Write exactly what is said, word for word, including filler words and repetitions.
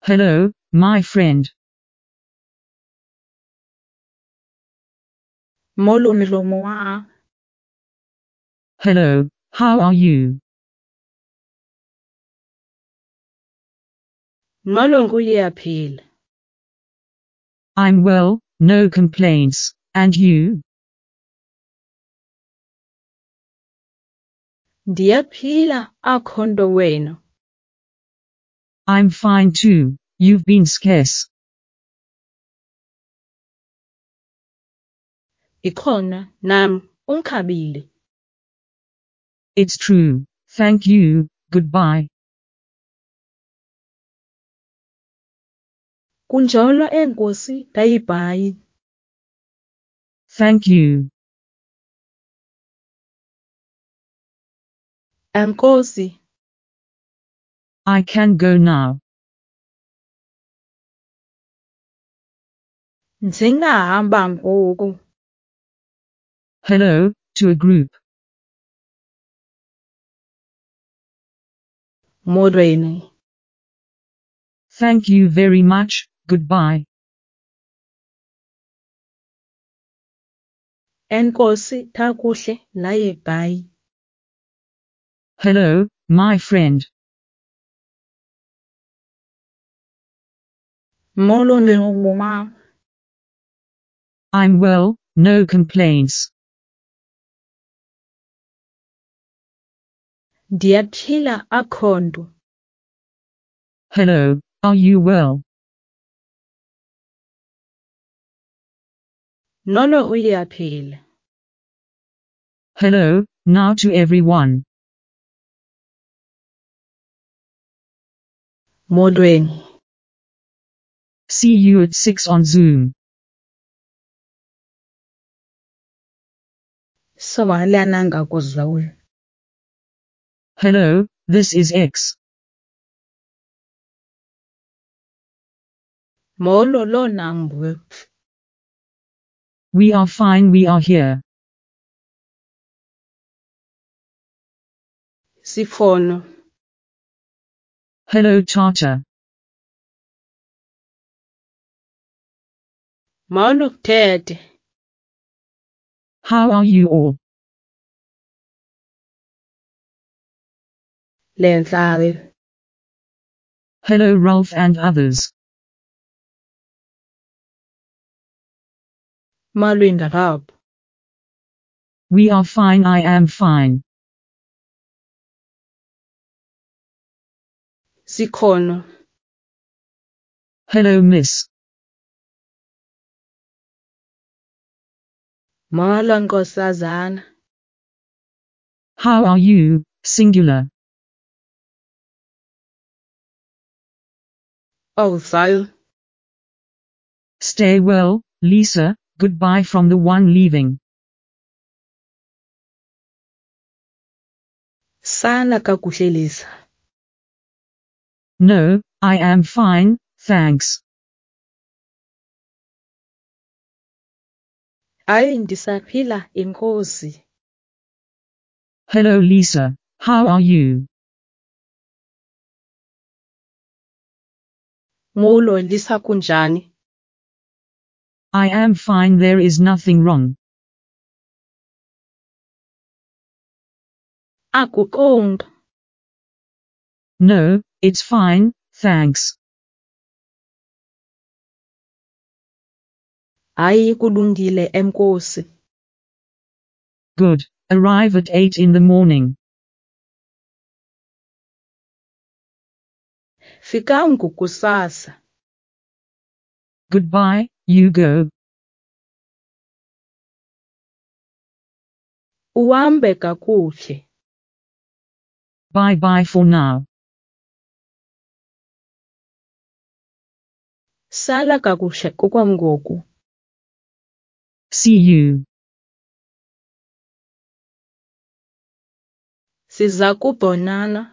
Hello, my friend. Molo mlomo wa. Hello, how are you? Molo nguyaphila. I'm well, no complaints. And you? Ndiyaphila akho nto wena. I'm fine too. You've been scarce. Ikhona nam unkhabile. It's true. Thank you. Goodbye. Kunjalo enkosi dayibhayi. Thank you. Enkosi. I can go now. Ndingahamba ngoku. Hello, to a group. Molweni. Thank you very much. Goodbye. Enkosi thakuhle layibhayi. Hello, my friend. Molo mlomo wa. I'm well, no complaints. Ndiyaphila akho nto. Hello, are you well? Nolo uyaphila. Hello, now to everyone. Molweni. See you at six on Zoom. Sawalana ngakuzwa we. Hello, this is X. Molo lo nambwe. We are fine, we are here. Sifono. Hello, Tata. Molo tete. How are you all? Lendlawe. Hello, Ralph and others. Malwinda rab. We are fine, I am fine. Sikhono. Hello, miss. Molo nkosazana. How are you, singular? Oh, Sal. Stay well, Lisa. Goodbye from the one leaving. Sana kakuhle Lisa. No, I am fine, thanks. Hayi ndisaphila inkosi. Hello, Lisa. How are you? Molo Lisa kunjani? I am fine, there is nothing wrong. Akukho nto. No, it's fine, thanks. Hayi kulungile enkosi. Good. Arrive at eight in the morning. Fika ngokusasa. Goodbye, you go. Uhambe kakuhle. Bye bye for now. Sala kakuhle kokwangoku. See you. Siza kubonana.